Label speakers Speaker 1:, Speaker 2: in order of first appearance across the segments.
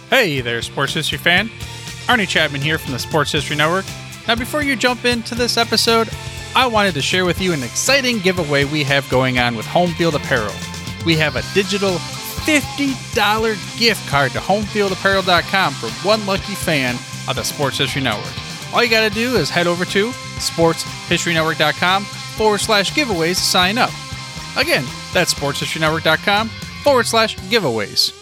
Speaker 1: Hey there, Sports History fan. Arnie Chapman here from the Sports History Network. Now, before you jump into this episode, I wanted to share with you an exciting giveaway we have going on with Home Field Apparel. We have a digital $50 gift card to homefieldapparel.com for one lucky fan of the Sports History Network. All you got to do is head over to sportshistorynetwork.com/giveaways to sign up. Again, that's sportshistorynetwork.com/giveaways.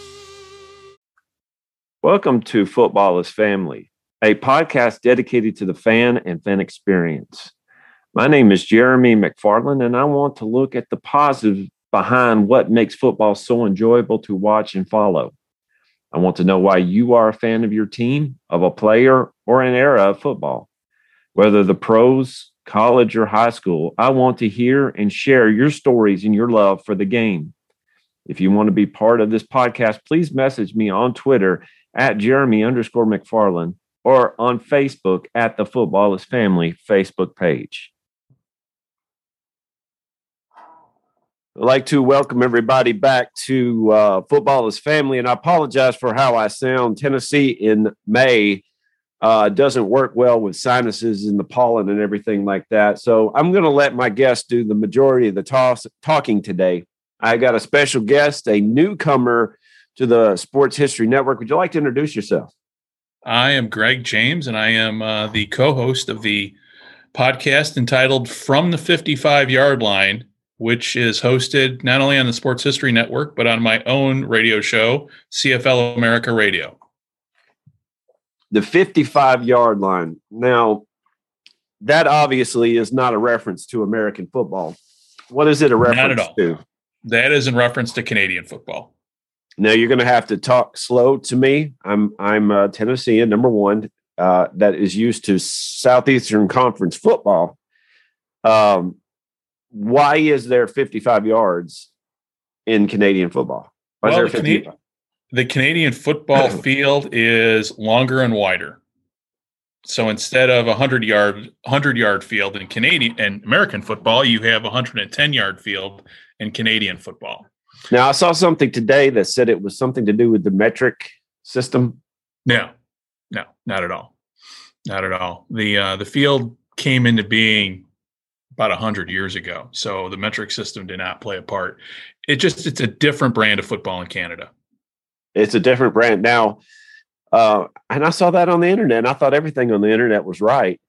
Speaker 2: Welcome to Football is Family, a podcast dedicated to the fan and fan experience. My name is Jeremy McFarland, and I want to look at the positive behind what makes football so enjoyable to watch and follow. I want to know why you are a fan of your team, of a player, or an era of football. Whether the pros, college, or high school, I want to hear and share your stories and your love for the game. If you want to be part of this podcast, please message me on Twitter at Jeremy_McFarland or on Facebook at the Football is Family Facebook page. I'd like to welcome everybody back to Football is Family, and I apologize for how I sound. Tennessee in May doesn't work well with sinuses and the pollen and everything like that. So I'm going to let my guests do the majority of the talking today. I got a special guest, a newcomer to the Sports History Network. Would you like to introduce yourself?
Speaker 3: I am Greg James, and I am the co-host of the podcast entitled From the 55-Yard Line, which is hosted not only on the Sports History Network, but on my own radio show, CFL America Radio.
Speaker 2: The 55-yard line. Now, that obviously is not a reference to American football. What is it a reference
Speaker 3: not at all.
Speaker 2: to?
Speaker 3: That is in reference to Canadian football.
Speaker 2: Now, you're going to have to talk slow to me. I'm Tennessean, number one, that is used to Southeastern Conference football. Why is there 55 yards in Canadian football?
Speaker 3: Well, the Canadian football field is longer and wider. So instead of a 100-yard field in Canadian and American football, you have a 110-yard field in Canadian football.
Speaker 2: Now, I saw something today that said it was something to do with the metric system.
Speaker 3: No, not at all. Not at all. The field came into being about 100 years ago, so the metric system did not play a part. It's a different brand of football in Canada.
Speaker 2: It's a different brand now, and I saw that on the internet, and I thought everything on the internet was right.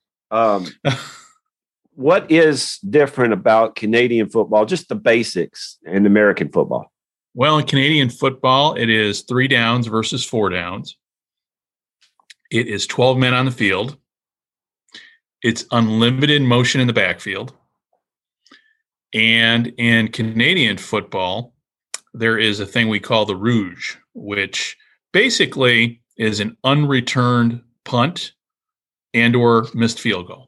Speaker 2: What is different about Canadian football, just the basics, and American football?
Speaker 3: Well, in Canadian football, it is 3 downs versus 4 downs. It is 12 men on the field. It's unlimited motion in the backfield. And in Canadian football, there is a thing we call the Rouge, which basically is an unreturned punt and or missed field goal.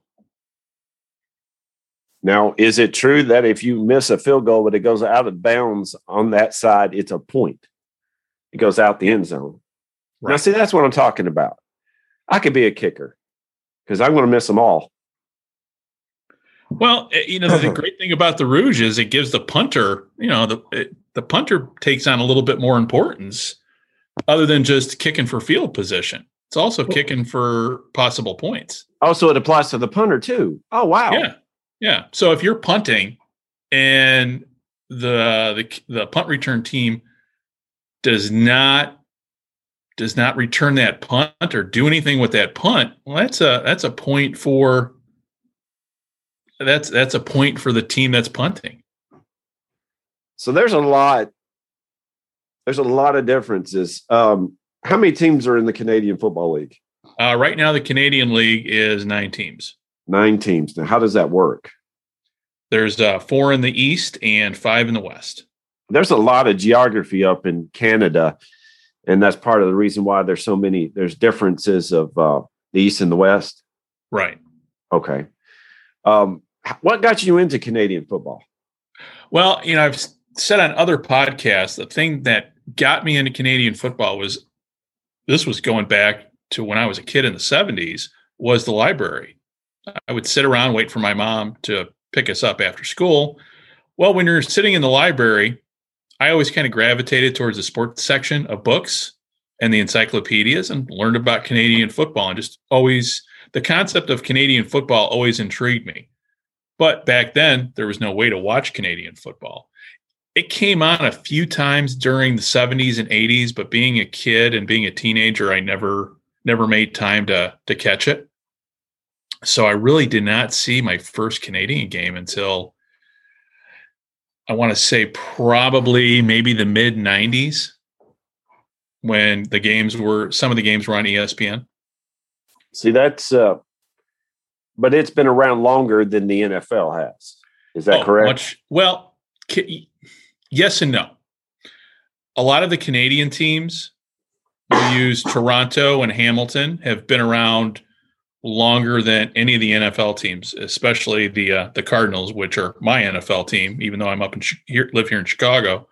Speaker 2: Now, is it true that if you miss a field goal, but it goes out of bounds on that side, it's a point? It goes out the end zone. Right. Now, see, that's what I'm talking about. I could be a kicker because I'm going to miss them all.
Speaker 3: Well, the great thing about the Rouge is it gives the punter, the punter takes on a little bit more importance other than just kicking for field position. It's also kicking for possible points.
Speaker 2: Oh, so it applies to the punter too. Oh, wow.
Speaker 3: Yeah. So if you're punting and the punt return team does not return that punt or do anything with that punt, well, that's a point for that's a point for the team that's punting.
Speaker 2: So there's a lot of differences. How many teams are in the Canadian Football League?
Speaker 3: Right now, the Canadian League is 9 teams.
Speaker 2: 9 teams. Now, how does that work?
Speaker 3: There's 4 in the East and 5 in the West.
Speaker 2: There's a lot of geography up in Canada, and that's part of the reason why there's differences of the East and the West.
Speaker 3: Right.
Speaker 2: Okay. What got you into Canadian football?
Speaker 3: Well, I've said on other podcasts, the thing that got me into Canadian football was going back to when I was a kid in the 70s, was the library. I would sit around, wait for my mom to pick us up after school. Well, when you're sitting in the library, I always kind of gravitated towards the sports section of books. and the encyclopedias and learned about Canadian football, and just always the concept of Canadian football always intrigued me. But back then, there was no way to watch Canadian football. It came on a few times during the 70s and 80s, but being a kid and being a teenager, I never made time to catch it. So I really did not see my first Canadian game until, I want to say, probably maybe the mid 90s, when some of the games were on ESPN.
Speaker 2: See, that's but it's been around longer than the NFL has. Is that correct?
Speaker 3: Yes and no. A lot of the Canadian teams, we use Toronto and Hamilton, have been around longer than any of the NFL teams, especially the Cardinals, which are my NFL team, even though I'm live here in Chicago.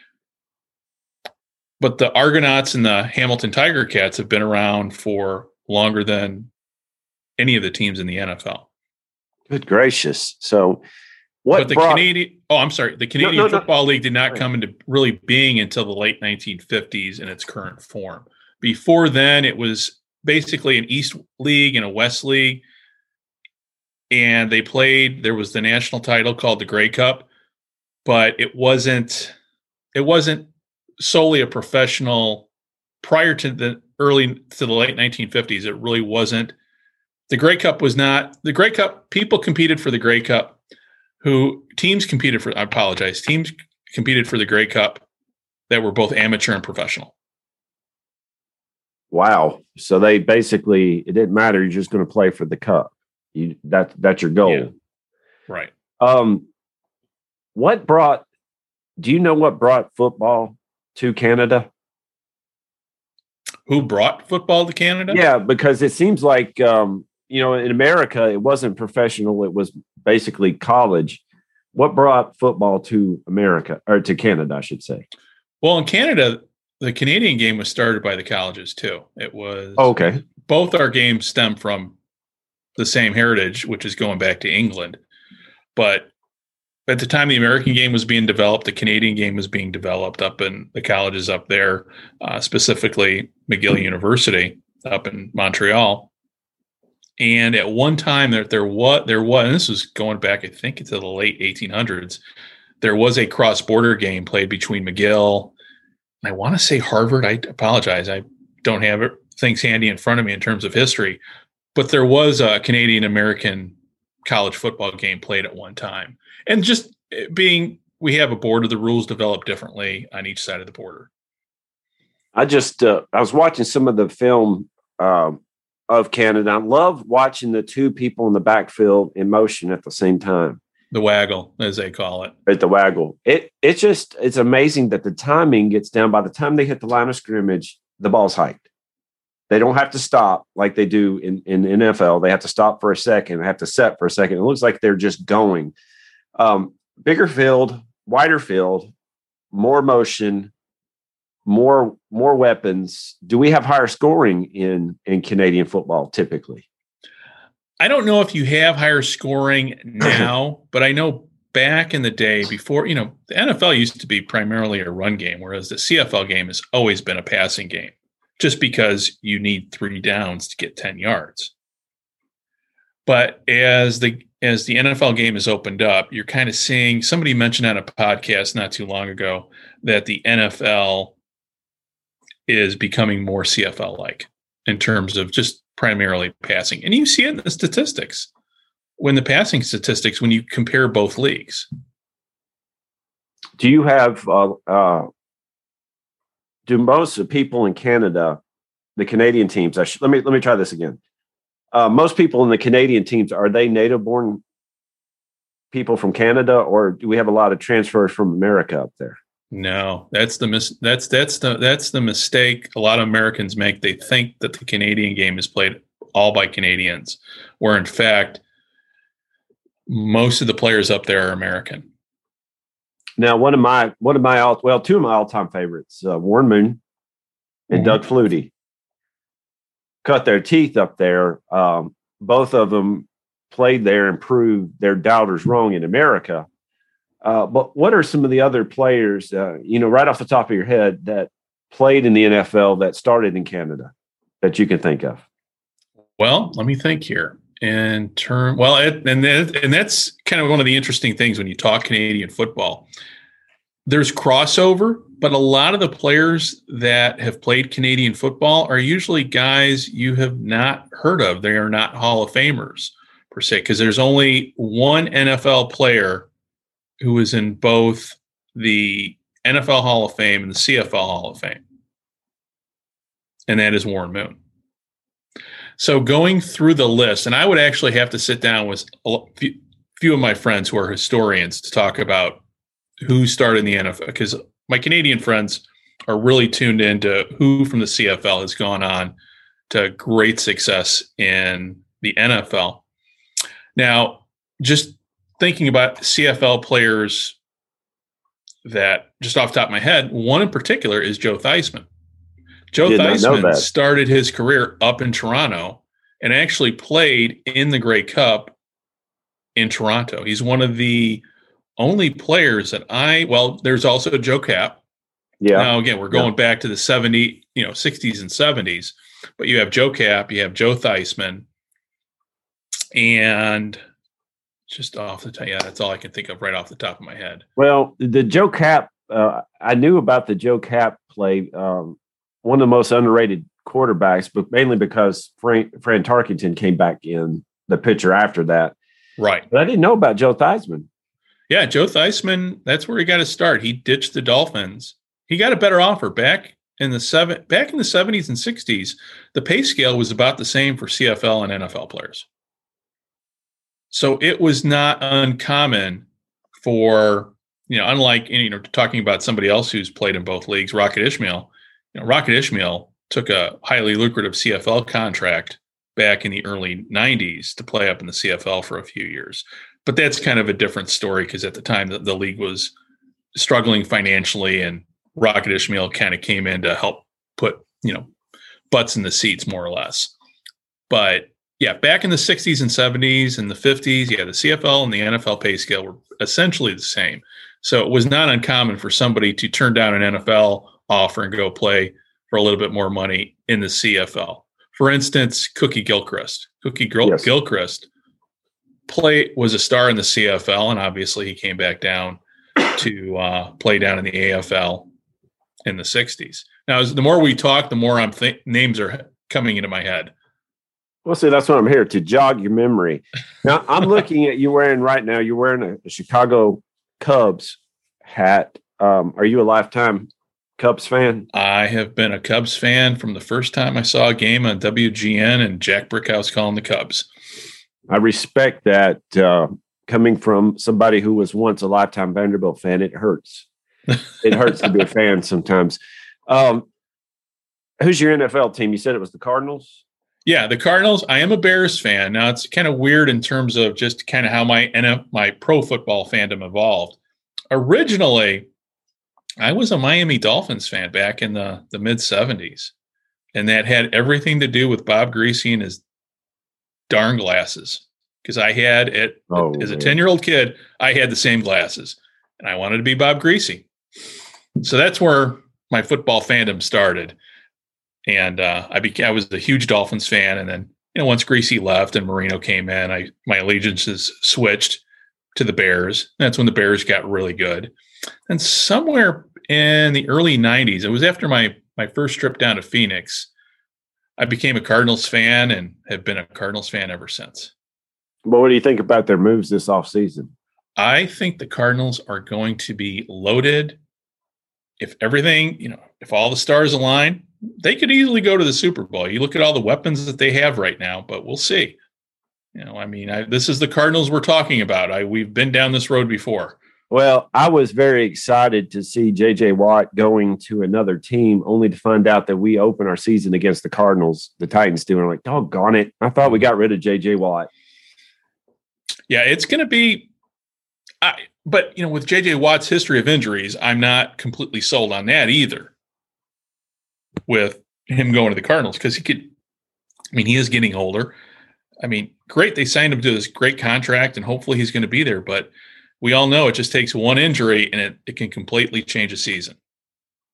Speaker 3: But the Argonauts and the Hamilton Tiger Cats have been around for longer than any of the teams in the NFL.
Speaker 2: Good gracious! So, the
Speaker 3: Canadian Football League did not come into really being until the late 1950s in its current form. Before then, it was basically an East League and a West League, and there was the national title called the Grey Cup, but it wasn't solely a professional. Prior to the late 1950s, it really wasn't. The Grey Cup was not the Grey Cup. People competed for the Grey Cup. Teams competed for the Grey Cup that were both amateur and professional.
Speaker 2: Wow. So it didn't matter. You're just going to play for the cup. That's your goal.
Speaker 3: Yeah. Right.
Speaker 2: Do you know what brought football to Canada?
Speaker 3: Who brought football to Canada?
Speaker 2: Yeah, because it seems like, in America, it wasn't professional. It was basically college. What brought football to America, or to Canada, I should say?
Speaker 3: Well, in Canada, the Canadian game was started by the colleges too. It was
Speaker 2: okay.
Speaker 3: Both our games stem from the same heritage, which is going back to England. But at the time the American game was being developed, the Canadian game was being developed up in the colleges up there, specifically McGill University up in Montreal. And at one time there was, and this was going back, I think, into the late 1800s, there was a cross-border game played between McGill, and I want to say Harvard. I apologize. I don't have things handy in front of me in terms of history, but there was a Canadian-American college football game played at one time. And just we have a border, the rules develop differently on each side of the border.
Speaker 2: I was watching some of the film of Canada. I love watching the two people in the backfield in motion at the same time.
Speaker 3: The waggle, as they call it.
Speaker 2: At the waggle. It's amazing that the timing gets down. By the time they hit the line of scrimmage, the ball's hiked. They don't have to stop like they do in NFL. They have to stop for a second. They have to set for a second. It looks like they're just going. Bigger field, wider field, more motion, more weapons. Do we have higher scoring in Canadian football typically?
Speaker 3: I don't know if you have higher scoring now, but I know back in the day before, the NFL used to be primarily a run game, whereas the CFL game has always been a passing game, just because you need 3 downs to get 10 yards. But as the NFL game has opened up, you're kind of seeing, somebody mentioned on a podcast not too long ago that the NFL is becoming more CFL-like in terms of just primarily passing. And you see it in the statistics, when you compare both leagues.
Speaker 2: Do you have, do most of the people in Canada, the Canadian teams, let me try this again. Most people in the Canadian teams, are they native-born people from Canada, or do we have a lot of transfers from America up there?
Speaker 3: No, that's the mistake a lot of Americans make. They think that the Canadian game is played all by Canadians, where in fact most of the players up there are American.
Speaker 2: Now, two of my all-time favorites, Warren Moon and Doug Flutie, cut their teeth up there. Both of them played there and proved their doubters wrong in America. But what are some of the other players, right off the top of your head, that played in the NFL that started in Canada that you can think of?
Speaker 3: Well, let me think here. And that's kind of one of the interesting things when you talk Canadian football. There's crossover, but a lot of the players that have played Canadian football are usually guys you have not heard of. They are not Hall of Famers per se, because there's only one NFL player who is in both the NFL Hall of Fame and the CFL Hall of Fame, and that is Warren Moon. So going through the list, and I would actually have to sit down with a few of my friends who are historians to talk about who started in the NFL, because my Canadian friends are really tuned into who from the CFL has gone on to great success in the NFL. Now, just thinking about CFL players that just off the top of my head, one in particular is Joe Theismann. Joe Theismann started his career up in Toronto and actually played in the Grey Cup in Toronto. He's one of the only players that there's also Joe Kapp.
Speaker 2: Yeah.
Speaker 3: Now, again, we're going back to the 60s and 70s, but you have Joe Kapp, you have Joe Theismann, and just off the top, that's all I can think of right off the top of my head.
Speaker 2: Well, the Joe Kapp, I knew about the Joe Kapp play. One of the most underrated quarterbacks, but mainly because Fran Tarkenton came back in the picture after that.
Speaker 3: Right.
Speaker 2: But I didn't know about Joe Theismann.
Speaker 3: Yeah, Joe Theismann, that's where he got to start. He ditched the Dolphins. He got a better offer back in the 70s and 60s. The pay scale was about the same for CFL and NFL players. So it was not uncommon for, unlike, talking about somebody else who's played in both leagues, Rocket Ishmael. Rocket Ishmael took a highly lucrative CFL contract back in the early 90s to play up in the CFL for a few years. But that's kind of a different story because at the time the league was struggling financially and Rocket Ishmael kind of came in to help put, butts in the seats more or less. But yeah, back in the 60s and 70s and the 50s, the CFL and the NFL pay scale were essentially the same. So it was not uncommon for somebody to turn down an NFL offer and go play for a little bit more money in the CFL. For instance, Cookie Gilchrist. Gilchrist was a star in the CFL, and obviously he came back down to play down in the AFL in the 60s. Now, the more we talk, the more names are coming into my head.
Speaker 2: Well, see, that's what I'm here to jog your memory. Now, I'm looking at you wearing right now. You're wearing a Chicago Cubs hat. Are you a lifetime Cubs fan?
Speaker 3: I have been a Cubs fan from the first time I saw a game on WGN and Jack Brickhouse calling the Cubs.
Speaker 2: I respect that. Coming from somebody who was once a lifetime Vanderbilt fan, it hurts. It hurts to be a fan sometimes. Who's your NFL team? You said it was the Cardinals?
Speaker 3: Yeah, the Cardinals. I am a Bears fan. Now, it's kind of weird in terms of just kind of how my pro football fandom evolved. Originally, I was a Miami Dolphins fan back in the mid-'70s, and that had everything to do with Bob Griese and his darn glasses. Because I had as a 10-year-old kid, I had the same glasses, and I wanted to be Bob Griese. So that's where my football fandom started. And I was a huge Dolphins fan, and then once Griese left and Marino came in, my allegiances switched to the Bears. That's when the Bears got really good. And somewhere in the early 90s, it was after my first trip down to Phoenix, I became a Cardinals fan and have been a Cardinals fan ever since.
Speaker 2: Well, what do you think about their moves this offseason?
Speaker 3: I think the Cardinals are going to be loaded. If everything, if all the stars align, they could easily go to the Super Bowl. You look at all the weapons that they have right now, but we'll see. This is the Cardinals we're talking about. We've been down this road before.
Speaker 2: Well, I was very excited to see J.J. Watt going to another team, only to find out that we open our season against the Cardinals, the Titans do. And I'm like, doggone it. I thought we got rid of J.J. Watt.
Speaker 3: Yeah, it's going to be but, with J.J. Watt's history of injuries, I'm not completely sold on that either with him going to the Cardinals because he is getting older. Great. They signed him to this great contract and hopefully he's going to be there. But we all know it just takes one injury and it can completely change a season.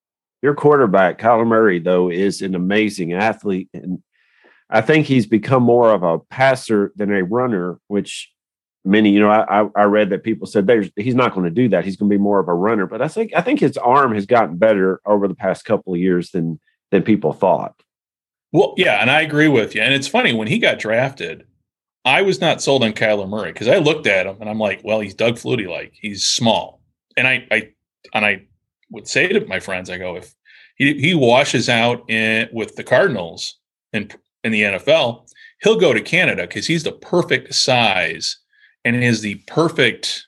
Speaker 2: Your quarterback, Kyler Murray, though, is an amazing athlete. And I think he's become more of a passer than a runner, which many, I read that people said he's not going to do that. He's going to be more of a runner. But I think his arm has gotten better over the past couple of years than people thought.
Speaker 3: Well, yeah, and I agree with you. And it's funny, when he got drafted, I was not sold on Kyler Murray because I looked at him and I'm like, well, he's Doug Flutie-like. He's small. And I would say to my friends, I go, if he washes out with the Cardinals in the NFL, he'll go to Canada because he's the perfect size and is the perfect.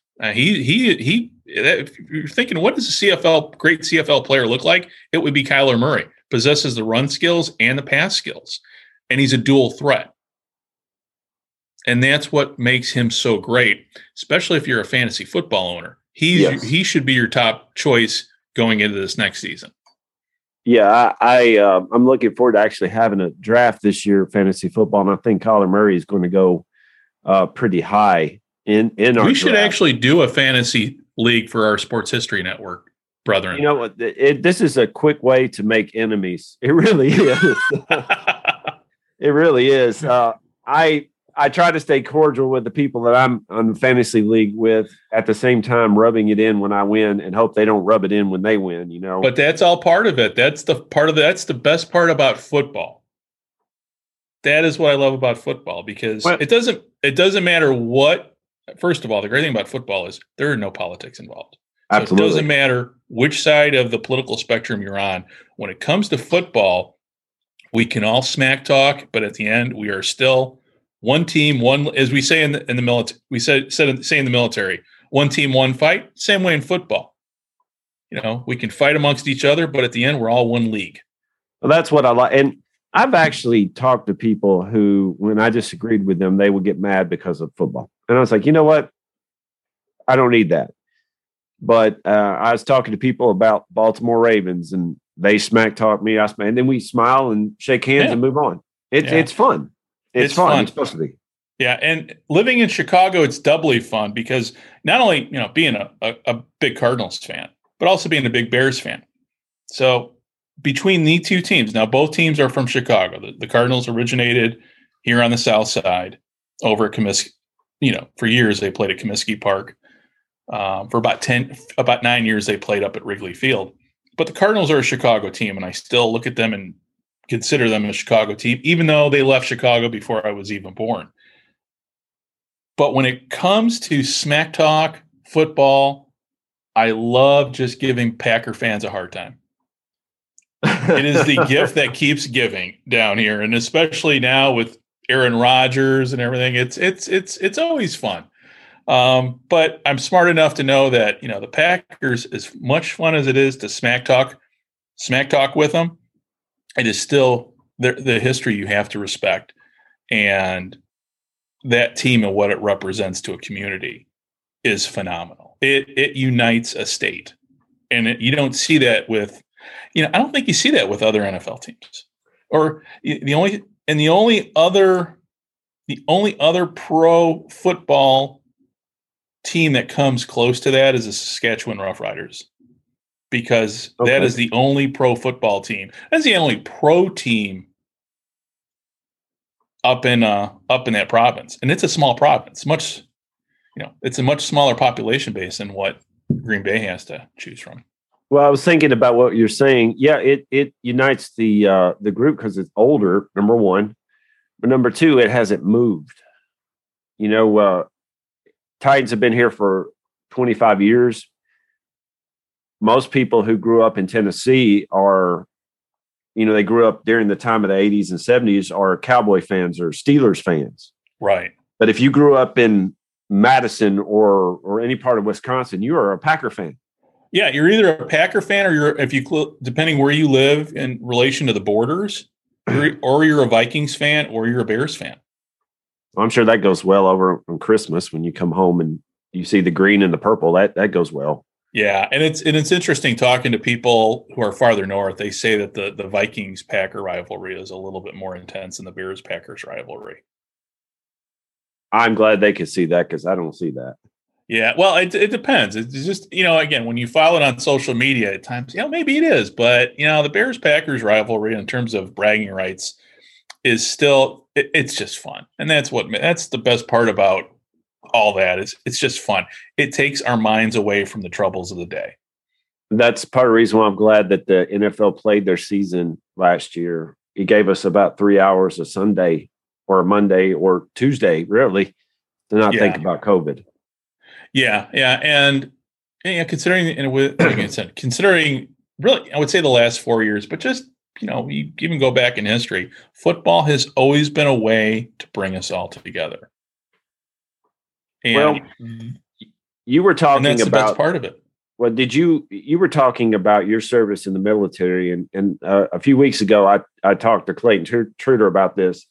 Speaker 3: If you're thinking, what does a great CFL player look like? It would be Kyler Murray. Possesses the run skills and the pass skills, and he's a dual threat. And that's what makes him so great, especially if you're a fantasy football owner. He should be your top choice going into this next season.
Speaker 2: Yeah, I'm looking forward to actually having a draft this year, fantasy football, and I think Kyler Murray is going to go pretty high in our
Speaker 3: We should
Speaker 2: draft.
Speaker 3: actually do a fantasy league for our Sports History Network, brethren.
Speaker 2: You know what? This is a quick way to make enemies. It really is. It really is. I try to stay cordial with the people that I'm on the fantasy league with, at the same time rubbing it in when I win and hope they don't rub it in when they win,
Speaker 3: But that's all part of it. That's the best part about football. That is what I love about football, because it doesn't matter what. First of all, the great thing about football is there are no politics involved. So
Speaker 2: Absolutely.
Speaker 3: it doesn't matter which side of the political spectrum you're on. When it comes to football, we can all smack talk, but at the end, we are still one team, one, as we say in the military, we say in the military, one team, one fight. Same way in football. We can fight amongst each other, but at the end, we're all one league.
Speaker 2: Well, that's what I like. And I've actually talked to people who, when I disagreed with them, they would get mad because of football. And I was like, you know what? I don't need that. But I was talking to people about Baltimore Ravens, and they smack talk me. And then we smile and shake hands and move on. It's fun. It's fun. It's supposed to be.
Speaker 3: Yeah, and living in Chicago, it's doubly fun because not only being a big Cardinals fan, but also being a big Bears fan. So between the two teams, now both teams are from Chicago. The Cardinals originated here on the South Side over at Comiskey. For years they played at Comiskey Park. For about 9 years they played up at Wrigley Field. But the Cardinals are a Chicago team, and I still look at them and consider them a Chicago team, even though they left Chicago before I was even born. But when it comes to smack talk, football, I love just giving Packer fans a hard time. It is the gift that keeps giving down here, and especially now with Aaron Rodgers and everything, it's always fun. But I'm smart enough to know that the Packers, as much fun as it is to smack talk with them, it is still the history you have to respect, and that team and what it represents to a community is phenomenal. It unites a state, and you don't see that with, I don't think you see that with other NFL teams. Or the only other pro football team that comes close to that is the Saskatchewan Roughriders. Because that is the only pro football team. That's the only pro team up in that province, and it's a small province. It's a much smaller population base than what Green Bay has to choose from.
Speaker 2: Well, I was thinking about what you're saying. Yeah, it unites the group because it's older. Number one, but number two, it hasn't moved. Titans have been here for 25 years. Most people who grew up in Tennessee are, they grew up during the time of the 80s and 70s, are Cowboy fans or Steelers fans.
Speaker 3: Right.
Speaker 2: But if you grew up in Madison or any part of Wisconsin, you are a Packer fan.
Speaker 3: Yeah, you're either a Packer fan or depending where you live in relation to the borders, or you're a Vikings fan or you're a Bears fan.
Speaker 2: I'm sure that goes well over on Christmas when you come home and you see the green and the purple. That goes well.
Speaker 3: Yeah, and it's interesting talking to people who are farther north. They say that the Vikings-Packer rivalry is a little bit more intense than the Bears-Packers rivalry.
Speaker 2: I'm glad they could see that because I don't see that.
Speaker 3: Yeah, well, it depends. It's just, again, when you follow it on social media at times, maybe it is. But, the Bears-Packers rivalry in terms of bragging rights is still, it's just fun. And that's the best part about all that is it's just fun. It takes our minds away from the troubles of the day.
Speaker 2: That's part of the reason why I'm glad that the NFL played their season last year. It gave us about 3 hours a Sunday or Monday or Tuesday, really, to not think about COVID.
Speaker 3: Yeah, and considering considering really, I would say the last 4 years, but just you even go back in history, football has always been a way to bring us all together. And,
Speaker 2: you were talking
Speaker 3: that's
Speaker 2: about
Speaker 3: the best part of it.
Speaker 2: Well, you were talking about your service in the military, and a few weeks ago, I talked to Clayton Truder about this.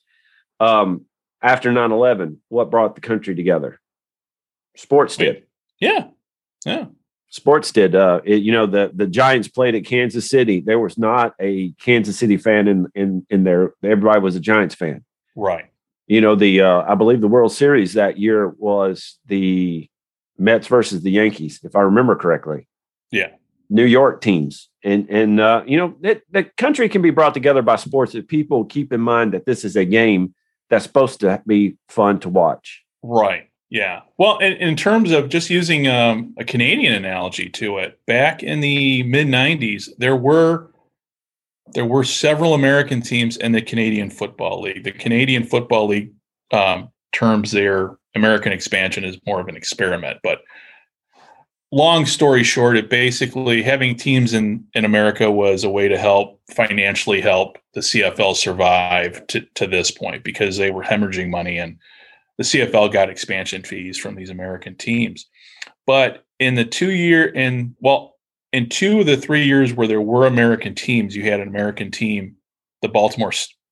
Speaker 2: After 9/11, what brought the country together? Sports did.
Speaker 3: Yeah.
Speaker 2: Sports did. The Giants played at Kansas City. There was not a Kansas City fan in there. Everybody was a Giants fan.
Speaker 3: Right.
Speaker 2: I believe the World Series that year was the Mets versus the Yankees, if I remember correctly.
Speaker 3: Yeah.
Speaker 2: New York teams. And the country can be brought together by sports if people keep in mind that this is a game that's supposed to be fun to watch.
Speaker 3: Right. Yeah. Well, in terms of just using a Canadian analogy to it, back in the mid-90s, there were several American teams in the Canadian Football League. The Canadian Football League terms their American expansion is more of an experiment. But long story short, it basically having teams in America was a way to financially help the CFL survive to this point because they were hemorrhaging money and the CFL got expansion fees from these American teams. But in 2 of the 3 years where there were American teams, you had an American team, the Baltimore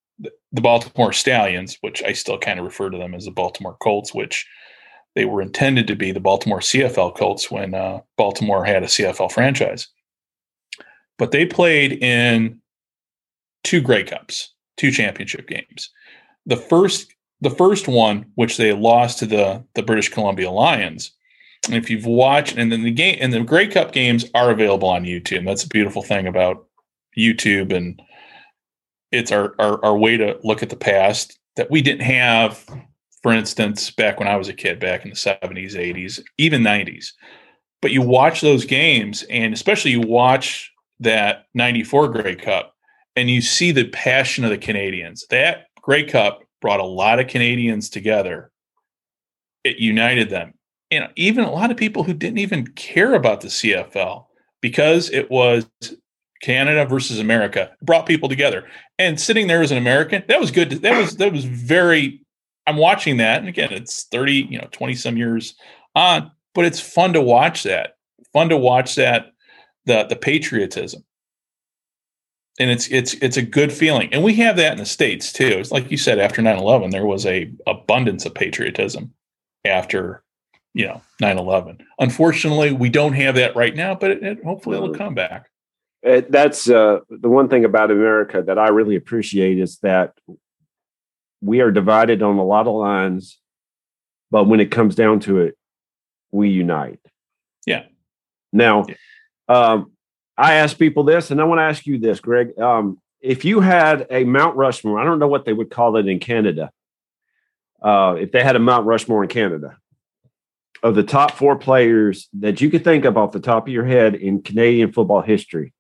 Speaker 3: Stallions, which I still kind of refer to them as the Baltimore Colts, which they were intended to be the Baltimore CFL Colts when Baltimore had a CFL franchise. But they played in 2 Grey Cups, 2 championship games. The first one, which they lost to the British Columbia Lions. And if you've watched, and then the Grey Cup games are available on YouTube. That's a beautiful thing about YouTube, and it's our way to look at the past that we didn't have, for instance, back when I was a kid, back in the 70s, 80s, even 90s. But you watch those games, and especially you watch that 94 Grey Cup, and you see the passion of the Canadians. That Grey Cup brought a lot of Canadians together. It united them. Even a lot of people who didn't even care about the CFL, because it was Canada versus America, brought people together. And sitting there as an American, that was good. That was very, I'm watching that. And again, it's 20 some years on, but it's fun to watch that. The patriotism. And it's a good feeling. And we have that in the States too. It's like you said, after 9/11, there was a abundance of patriotism after 9/11. Unfortunately, we don't have that right now, but hopefully it'll come back.
Speaker 2: That's the one thing about America that I really appreciate is that we are divided on a lot of lines, but when it comes down to it, we unite.
Speaker 3: Yeah.
Speaker 2: Now, I ask people this, and I want to ask you this, Greg. If you had a Mount Rushmore, I don't know what they would call it in Canada. If they had a Mount Rushmore in Canada, of the top 4 players that you could think of off the top of your head in Canadian football history,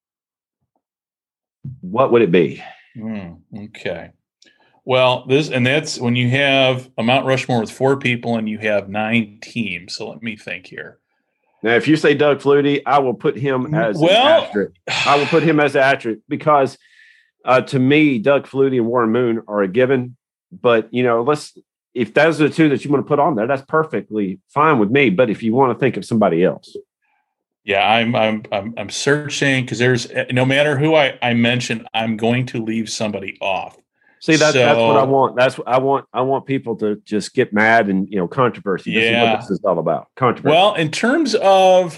Speaker 2: what would it be?
Speaker 3: Okay. Well, that's when you have a Mount Rushmore with 4 people and you have 9 teams. So let me think here.
Speaker 2: Now, if you say Doug Flutie, I will put him as an asterisk. I will put him as an asterisk because to me, Doug Flutie and Warren Moon are a given. But if those are the 2 that you want to put on there, that's perfectly fine with me. But if you want to think of somebody else,
Speaker 3: yeah, I'm searching because there's no matter who I mention, I'm going to leave somebody off.
Speaker 2: See, that's what I want. That's what I want. I want people to just get mad and controversy. This is what this is all about. Controversy.
Speaker 3: Well, in terms of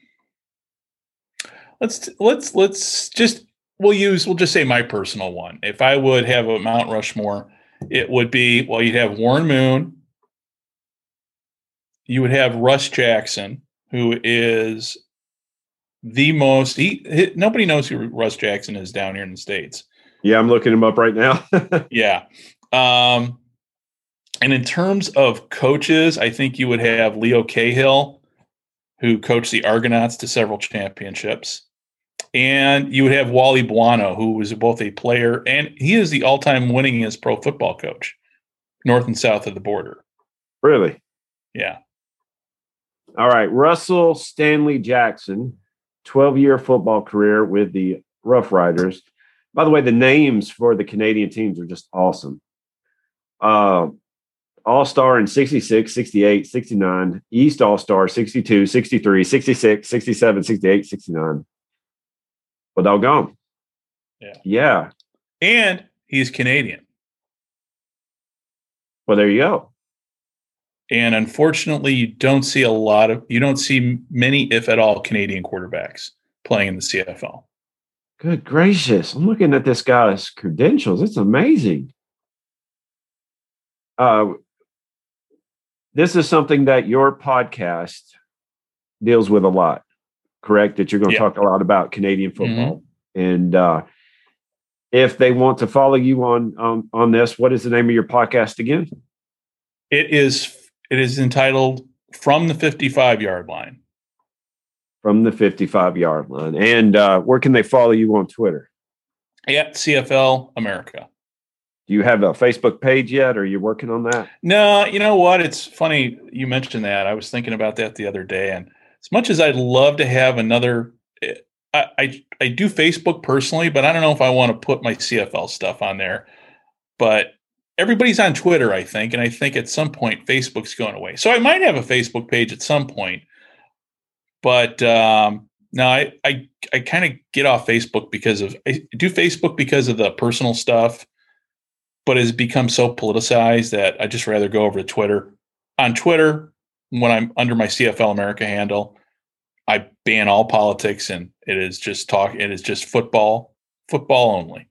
Speaker 3: let's just we'll just say my personal one. If I would have a Mount Rushmore, it would be you'd have Warren Moon, you would have Russ Jackson, who is the most. Nobody knows who Russ Jackson is down here in the States.
Speaker 2: Yeah, I'm looking him up right now.
Speaker 3: Yeah. And in terms of coaches, I think you would have Leo Cahill, who coached the Argonauts to several championships. And you would have Wally Buono, who was both a player and he is the all-time winningest pro football coach, north and south of the border.
Speaker 2: Really?
Speaker 3: Yeah.
Speaker 2: All right. Russell Stanley Jackson, 12-year football career with the Rough Riders. By the way, the names for the Canadian teams are just awesome. All-Star in 66, 68, 69, East All-Star 62, 63, 66, 67, 68, 69. Well, doggone.
Speaker 3: Yeah.
Speaker 2: Yeah.
Speaker 3: And he's Canadian.
Speaker 2: Well, there you go.
Speaker 3: And unfortunately, you don't see many, if at all, Canadian quarterbacks playing in the CFL.
Speaker 2: Good gracious. I'm looking at this guy's credentials. It's amazing. This is something that your podcast deals with a lot, correct? That you're going to talk a lot about Canadian football. Mm-hmm. And if they want to follow you on this, what is the name of your podcast again?
Speaker 3: It is entitled From the 55-Yard Line.
Speaker 2: From the 55-Yard Line. And where can they follow you on Twitter?
Speaker 3: At CFL America.
Speaker 2: Do you have a Facebook page yet? Or are you working on that?
Speaker 3: No, you know what? It's funny you mentioned that. I was thinking about that the other day. And as much as I'd love to have another, I do Facebook personally, but I don't know if I want to put my CFL stuff on there. But everybody's on Twitter, I think. And I think at some point Facebook's going away. So I might have a Facebook page at some point. But no, I kind of get off Facebook I do Facebook because of the personal stuff, but it's become so politicized that I just rather go over to Twitter. On Twitter, when I'm under my CFL America handle, I ban all politics and it is just football only.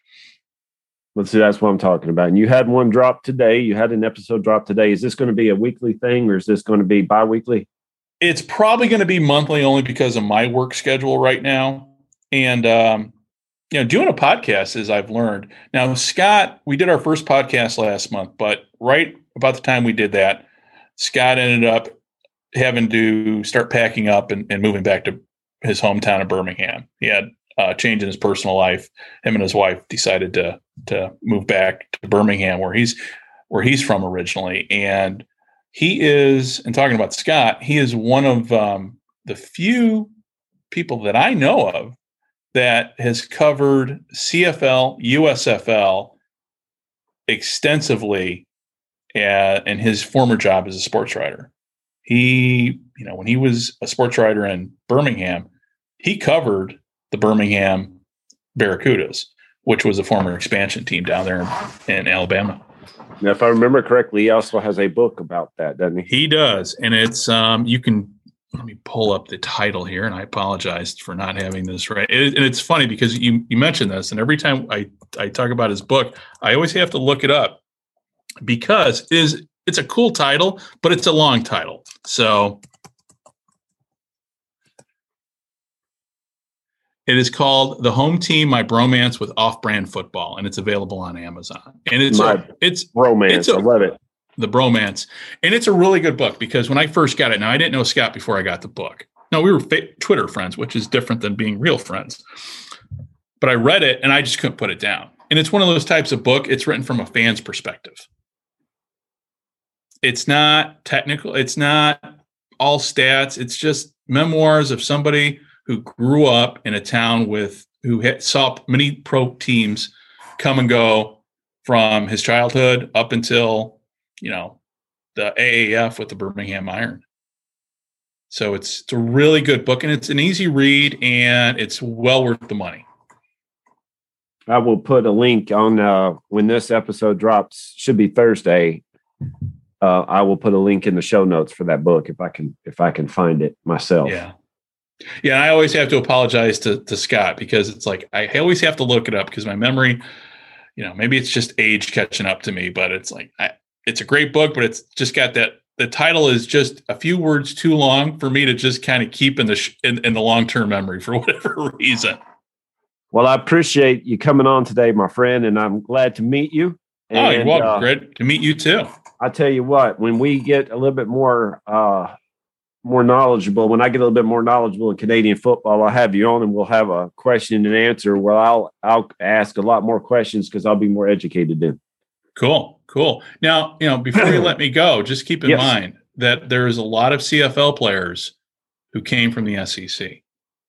Speaker 2: Let's see, that's what I'm talking about. And you had one drop today. You had an episode drop today. Is this going to be a weekly thing or is this going to be bi-weekly?
Speaker 3: It's probably going to be monthly only because of my work schedule right now. And, doing a podcast, as I've learned. Now, Scott, we did our first podcast last month, but right about the time we did that, Scott ended up having to start packing up and moving back to his hometown of Birmingham. He had a change in his personal life. Him and his wife decided to move back to Birmingham, where he's from originally. And he is, and talking about Scott, he is one of the few people that I know of that has covered CFL, USFL extensively in his former job as a sports writer. He, when he was a sports writer in Birmingham, he covered the Birmingham Barracudas, which was a former expansion team down there in Alabama.
Speaker 2: Now, if I remember correctly, he also has a book about that, doesn't he?
Speaker 3: He does. And it's, you can, let me pull up the title here, and I apologize for not having this right. And it's funny because you mentioned this, and every time I talk about his book, I always have to look it up because it's a cool title, but it's a long title. So it is called The Home Team, My Bromance with Off-Brand Football, and it's available on Amazon. And it's
Speaker 2: bromance. I love it.
Speaker 3: The Bromance. And it's a really good book because when I first got it, now I didn't know Scott before I got the book. No, we were Twitter friends, which is different than being real friends. But I read it and I just couldn't put it down. And it's one of those types of book, it's written from a fan's perspective. It's not technical. It's not all stats. It's just memoirs of somebody who grew up in a town who saw many pro teams come and go from his childhood up until, the AAF with the Birmingham Iron. So it's a really good book, and it's an easy read, and it's well worth the money.
Speaker 2: I will put a link on when this episode drops. Should be Thursday. I will put a link in the show notes for that book if I can find it myself.
Speaker 3: Yeah. Yeah, I always have to apologize to Scott because it's like I always have to look it up because my memory, maybe it's just age catching up to me, but it's like it's a great book, but it's just got that the title is just a few words too long for me to just kind of keep in the long-term memory for whatever reason.
Speaker 2: Well, I appreciate you coming on today, my friend, and I'm glad to meet you. And,
Speaker 3: you're welcome. Great to meet you too.
Speaker 2: I tell you what, when we get a little bit more knowledgeable, when I get a little bit more knowledgeable in Canadian football, I'll have you on and we'll have a question and answer where I'll ask a lot more questions because I'll be more educated then.
Speaker 3: Cool. Now, before you let me go, just keep in mind that there's a lot of CFL players who came from the SEC.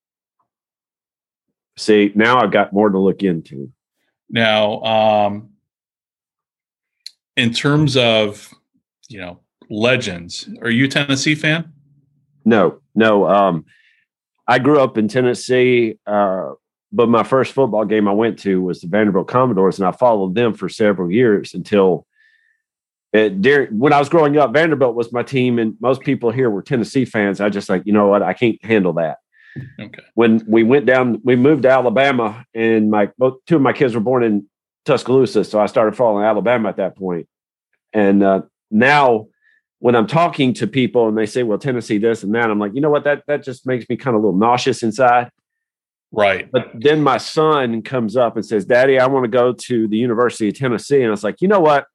Speaker 2: See, now I've got more to look into.
Speaker 3: Now, in terms of, legends, are you a Tennessee fan?
Speaker 2: No. I grew up in Tennessee, but my first football game I went to was the Vanderbilt Commodores, and I followed them for several years until when I was growing up, Vanderbilt was my team, and most people here were Tennessee fans. I just like, you know what, I can't handle that.
Speaker 3: Okay.
Speaker 2: When we moved to Alabama, and two of my kids were born in Tuscaloosa, so I started following Alabama at that point. And now, when I'm talking to people and they say, "Well, Tennessee this and that," I'm like, you know what, that just makes me kind of a little nauseous inside.
Speaker 3: Right.
Speaker 2: But then my son comes up and says, "Daddy, I want to go to the University of Tennessee," and I was like, you know what,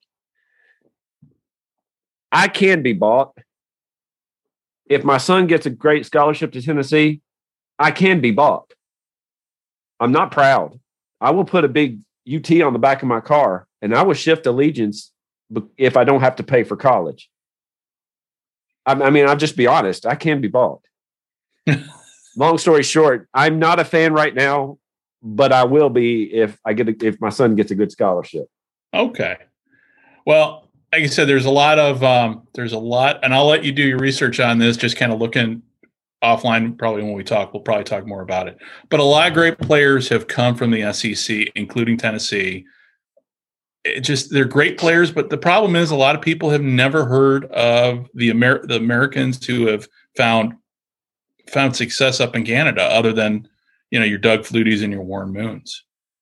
Speaker 2: I can be bought. If my son gets a great scholarship to Tennessee, I can be bought. I'm not proud. I will put a big UT on the back of my car, and I will shift allegiance if I don't have to pay for college. I mean, I'll just be honest. I can be bought. Long story short, I'm not a fan right now, but I will be if my son gets a good scholarship.
Speaker 3: Okay. Well, like I said, there's a lot, and I'll let you do your research on this, just kind of looking offline. Probably when we talk, we'll probably talk more about it. But a lot of great players have come from the SEC, including Tennessee. They're great players, but the problem is a lot of people have never heard of the Americans who have found success up in Canada, other than, your Doug Flutys and your Warren Moons.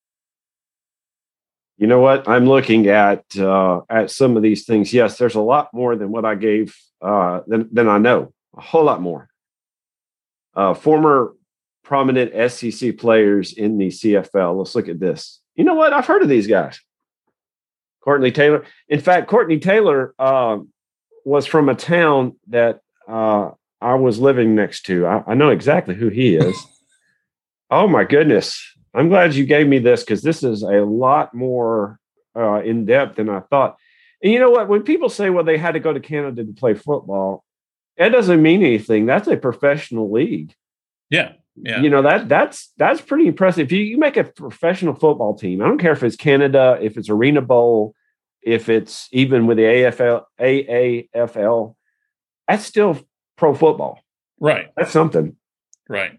Speaker 2: You know what? I'm looking at some of these things. Yes, there's a lot more than what I gave than I know. A whole lot more. Former prominent SEC players in the CFL. Let's look at this. You know what? I've heard of these guys. Courtney Taylor. In fact, Courtney Taylor was from a town that I was living next to. I know exactly who he is. Oh, my goodness. I'm glad you gave me this because this is a lot more in depth than I thought. And you know what? When people say, well, they had to go to Canada to play football, that doesn't mean anything. That's a professional league.
Speaker 3: Yeah.
Speaker 2: That's pretty impressive. If you make a professional football team, I don't care if it's Canada, if it's Arena Bowl, if it's even with the AAFL, that's still pro football.
Speaker 3: Right.
Speaker 2: That's something.
Speaker 3: Right.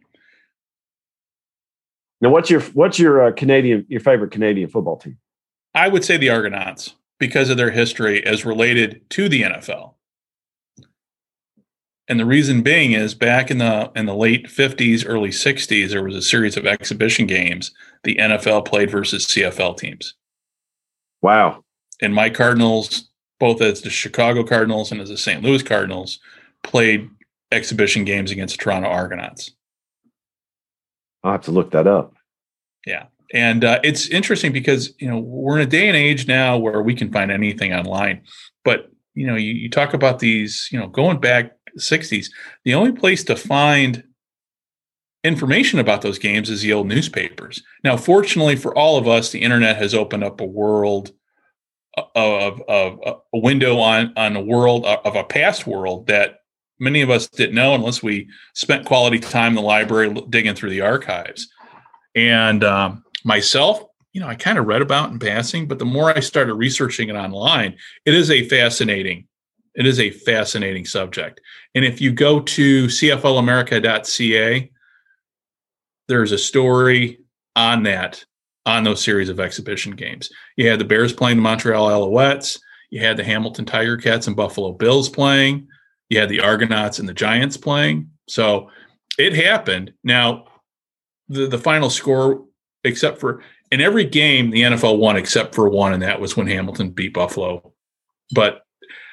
Speaker 2: Now, what's your favorite Canadian football team?
Speaker 3: I would say the Argonauts, because of their history as related to the NFL. And the reason being is back in the late 50s, early 60s, there was a series of exhibition games the NFL played versus CFL teams.
Speaker 2: Wow.
Speaker 3: And my Cardinals, both as the Chicago Cardinals and as the St. Louis Cardinals, played exhibition games against the Toronto Argonauts.
Speaker 2: I'll have to look that up.
Speaker 3: Yeah. And it's interesting because, we're in a day and age now where we can find anything online. But, you talk about these, going back 60s, the only place to find information about those games is the old newspapers. Now, fortunately for all of us, the internet has opened up a world of a window on a world of a past world that many of us didn't know unless we spent quality time in the library digging through the archives. And myself, I kind of read about in passing, but the more I started researching it online, it is a fascinating subject. And if you go to cflamerica.ca, there's a story on those series of exhibition games. You had the Bears playing the Montreal Alouettes. You had the Hamilton Tiger Cats and Buffalo Bills playing. You had the Argonauts and the Giants playing. So it happened. Now, the final score, except for in every game, the NFL won except for one, and that was when Hamilton beat Buffalo. But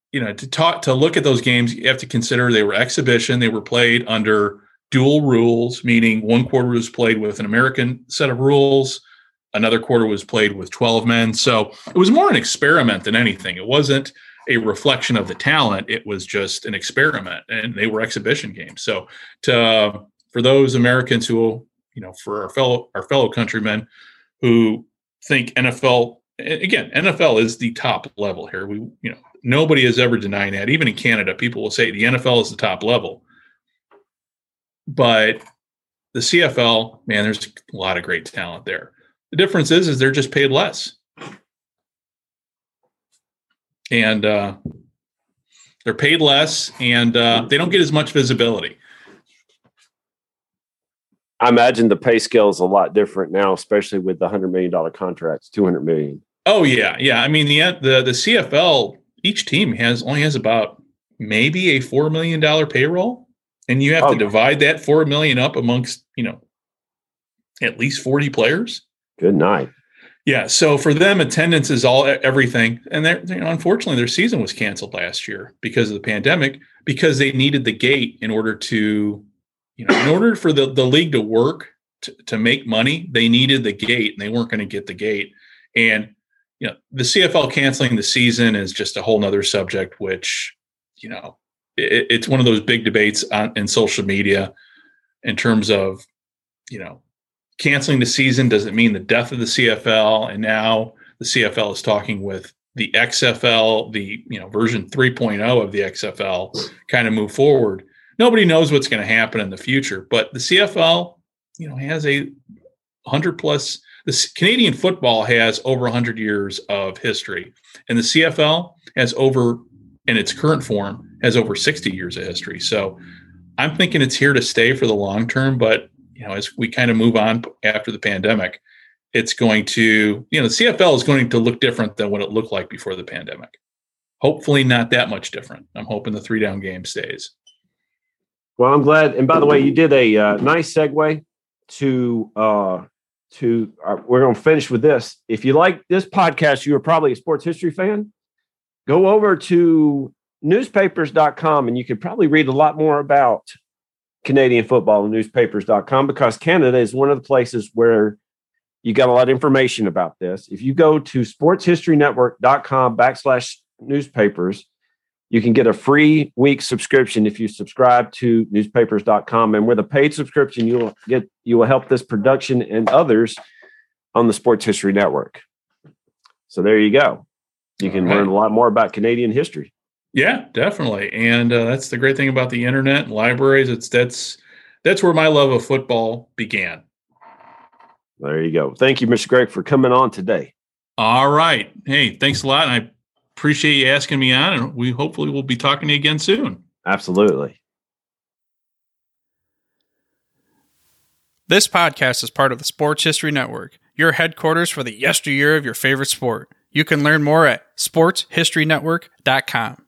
Speaker 3: to look at those games, you have to consider they were exhibition. They were played under dual rules, meaning one quarter was played with an American set of rules. Another quarter was played with 12 men. So it was more an experiment than anything. It wasn't a reflection of the talent. It was just an experiment, and they were exhibition games. So for those Americans who, for our fellow countrymen who think NFL is the top level here. Nobody is ever denying that. Even in Canada, people will say the NFL is the top level. But the CFL, man, there's a lot of great talent there. The difference is they're just paid less. And they're paid less, and they don't get as much visibility.
Speaker 2: I imagine the pay scale is a lot different now, especially with the $100 million contracts, $200 million.
Speaker 3: Oh, yeah. Yeah. I mean, the CFL, each team only has about maybe a $4 million payroll. And you have to divide that $4 million up amongst, at least 40 players.
Speaker 2: Good night.
Speaker 3: Yeah. So for them, attendance is everything. And unfortunately, their season was canceled last year because of the pandemic, because they needed the gate in order to, in order for the league to work, to make money, they needed the gate, and they weren't going to get the gate. And, the CFL canceling the season is just a whole nother subject, which, it's one of those big debates in social media in terms of, canceling the season. Does it mean the death of the CFL? And now the CFL is talking with the XFL, the version 3.0 of the XFL, kind of move forward. Nobody knows what's going to happen in the future, but the CFL, has a 100+. The Canadian football has over 100 years of history, and the CFL has in its current form, has over 60 years of history. So I'm thinking it's here to stay for the long term, but as we kind of move on after the pandemic, it's going to, the CFL is going to look different than what it looked like before the pandemic. Hopefully not that much different. I'm hoping the 3-down game stays.
Speaker 2: Well, I'm glad. And by the way, you did a nice segue to we're going to finish with this. If you like this podcast, you are probably a sports history fan. Go over to newspapers.com and you can probably read a lot more about Canadian football on newspapers.com, because Canada is one of the places where you got a lot of information about this. If you go to sportshistorynetwork.com/newspapers, you can get a free week subscription if you subscribe to newspapers.com. And with a paid subscription, you will help this production and others on the Sports History Network. So there you go. You can learn a lot more about Canadian history.
Speaker 3: Yeah, definitely. And that's the great thing about the internet and libraries. That's where my love of football began.
Speaker 2: There you go. Thank you, Mr. Greg, for coming on today.
Speaker 3: All right. Hey, thanks a lot. And I appreciate you asking me on, and we hopefully will be talking to you again soon.
Speaker 2: Absolutely.
Speaker 1: This podcast is part of the Sports History Network, your headquarters for the yesteryear of your favorite sport. You can learn more at sportshistorynetwork.com.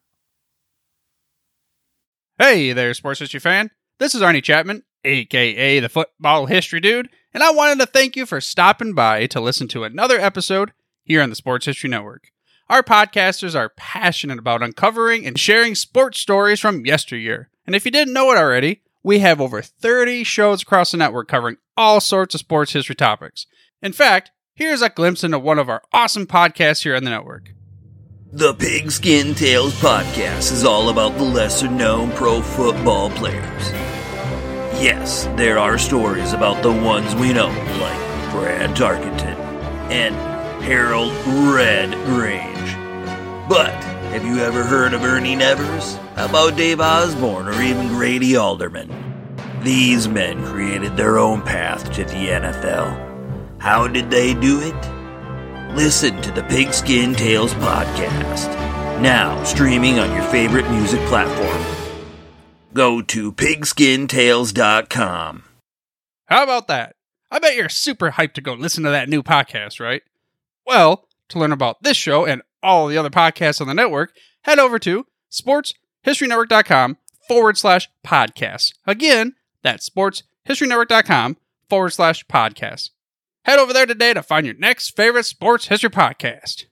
Speaker 1: Hey there, sports history fan. This is Arnie Chapman, a.k.a. the Football History Dude, and I wanted to thank you for stopping by to listen to another episode here on the Sports History Network. Our podcasters are passionate about uncovering and sharing sports stories from yesteryear. And if you didn't know it already, we have over 30 shows across the network covering all sorts of sports history topics. In fact, here's a glimpse into one of our awesome podcasts here on the network.
Speaker 4: The Pigskin Tales podcast is all about the lesser-known pro football players. Yes, there are stories about the ones we know, like Brad Tarkenton and Harold Red Grange. But have you ever heard of Ernie Nevers? How about Dave Osborne or even Grady Alderman? These men created their own path to the NFL. How did they do it? Listen to the Pigskin Tales podcast, now streaming on your favorite music platform. Go to pigskintales.com.
Speaker 1: How about that? I bet you're super hyped to go listen to that new podcast, right? Well, to learn about this show and all the other podcasts on the network, head over to sportshistorynetwork.com/podcasts. Again, that's sportshistorynetwork.com/podcasts. Head over there today to find your next favorite sports history podcast.